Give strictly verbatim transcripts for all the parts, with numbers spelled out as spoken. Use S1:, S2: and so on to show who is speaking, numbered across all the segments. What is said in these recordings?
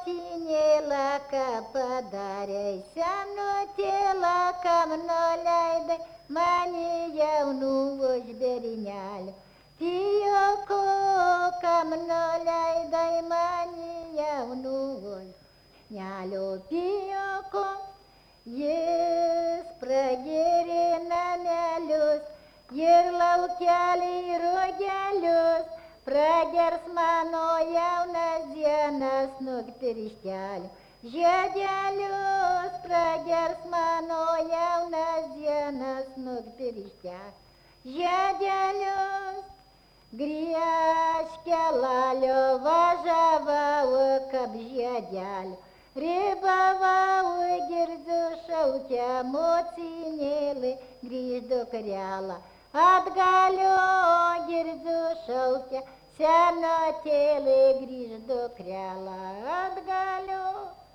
S1: motinėlą, ką padarei, senutėlą, kam nuleidai, mane jaunų už bernelio. Pijoko, kam nuleidai, mane jaunų už bernelio. Pijoko, jis pragėrė namelius ir laukelį rugelius, pragers mano jaunas dienas nuktirštelio. Žiedelius pragers mano jaunas dienas nuktirštelio. Žiedelius griežkę lalio važiavau kaip žiedelio. Ribavau girdžiu šaukia motinėlį, grįž dukrelą. Atgalio girdžiu šaukia senutėlį, grįž dukrelą. Atgalio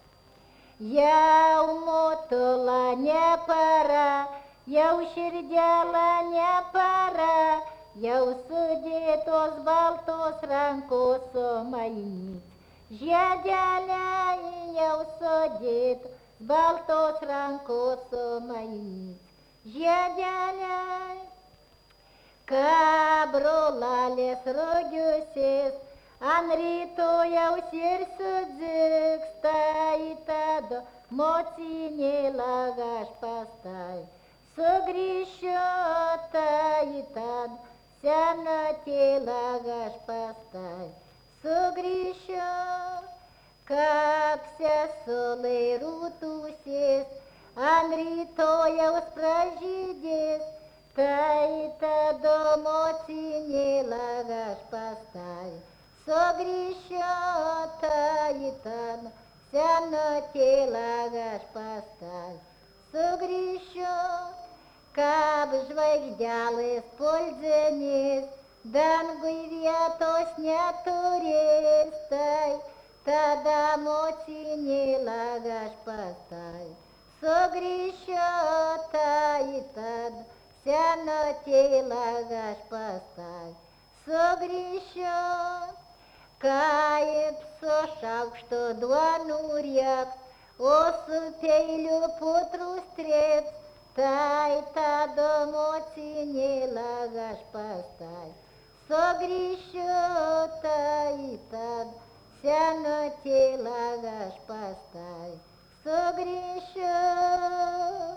S1: jau motula nepara, jau širdelė nepara, jau sudėtos baltos rankos sumainys. Žiedeliai jau sudėtos baltos rankos sumainys. Žiedeliai, ką brolalės rugiusis, ant rytojaus ir sudzigs, tai tada motinėlą aš pastai. Sugrįšiu, tai tada senutėlą aš pastai. Sugrįšiu, kaip sesulai rūtusis, ant rytojaus pražydės, tai tada motinėlą aš pastai. Sugrįšiu, tai tada senutėlą aš pastai. Sugrįšiu, kaip žvaigždelės puldzinis, dangui vietos neturės, tai tada motinėlą aš pastai. Sugrįšiu, tai tada senutėlą aš pastai. Sugrįšiu, kaip su šaukštu duonų rieks, o su peiliu putrus trėps, tai tada motinėlą aš pastai. Sugrįšiu, tai tada senutėlą aš pastai. Sugrįšiu.